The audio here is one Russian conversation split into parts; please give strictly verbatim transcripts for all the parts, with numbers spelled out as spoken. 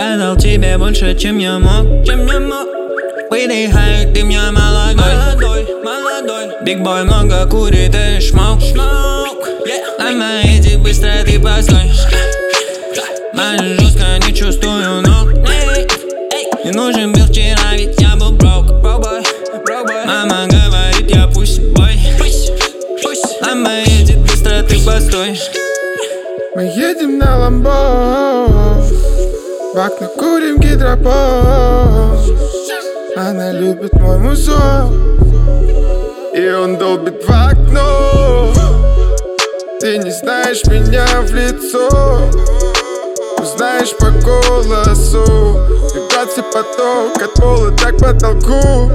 Я дал тебе больше, чем я мог, чем я мог. Выдыхай, ты меня молодой, молодой, молодой. Биг бой много курит и шмок, шмок. На моей быстро ты постой. Мажу жестко, не чувствую ног. Не нужен был вчера, ведь я был брок. Мама говорит, я пусть бой. На моей быстро ты постой. Мы едем на ламбо, в окно курим гидропон. Она любит мой музон, и он долбит в окно. Ты не знаешь меня в лицо, узнаешь по голосу. Вибрации поток от пола так к потолку.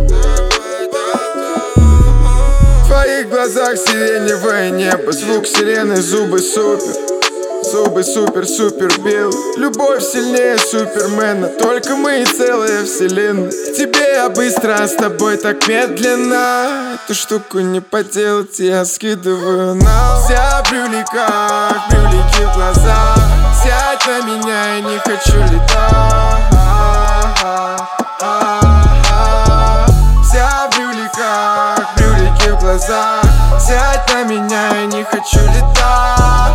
В твоих глазах сиреневое небо, звук сирены, зубы супер. Зубы супер-супер бел. Любовь сильнее супермена, только мы и целая вселенная. К тебе я быстро, а с тобой так медленно. Эту штуку не поделать, я скидываю на. Вся в брюликах, брюлики в глазах. Сядь на меня, я не хочу летать. Вся в брюликах, брюлики в глазах. Сядь на меня, я не хочу летать.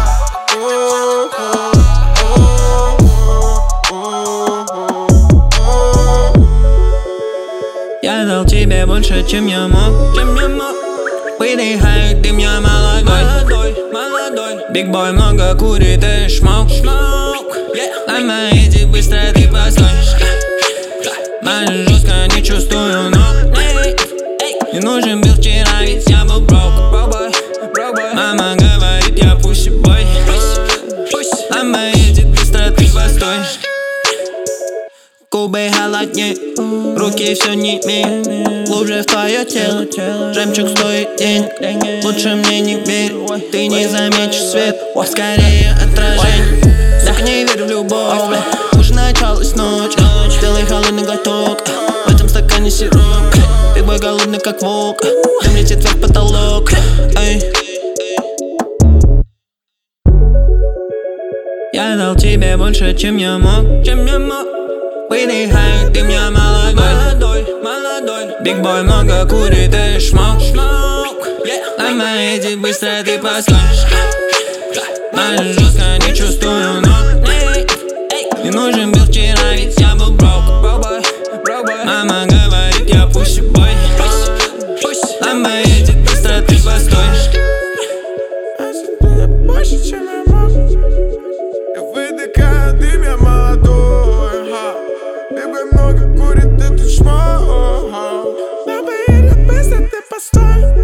Я дал тебе больше, чем я мог, чем я мог. Выдыхай, ты меня молодой, молодой, молодой. Биг бой много курит и шмок, шмок. На моей быстро ты постой. Мажу жестко, не чувствую ног. Не нужен был вчера, ведь я был брок. Мама говорит, я пусть бой. На моей быстро ты постой. Губы холоднее, руки все не имеют. Глубже в твое тело, жемчуг стоит денег. Лучше мне не верь, ты не заметишь свет, скорее отражение. Так не верю в любовь, уже началась ночь. Сделай холодный глоток, в этом стакане сироп. Ты бой голодный как волк, дым летит вверх потолок. Эй. Я дал тебе больше, чем я мог, чем я мог. Выдыхай, ты меня молодой, молодой, молодой. Биг бой много курит и шмок, шмок. На моей быстро ты постой. Мажу жестко, не чувствую ног. Не нужен был вчера, ведь я был брок. Мама говорит, я пусть бой. На моей быстро ты постой. Я больше, чем я мог. Я выдыхаю, ты меня молодой. Биг бой много курит, ты тут шмок. На моей быстро ты постой.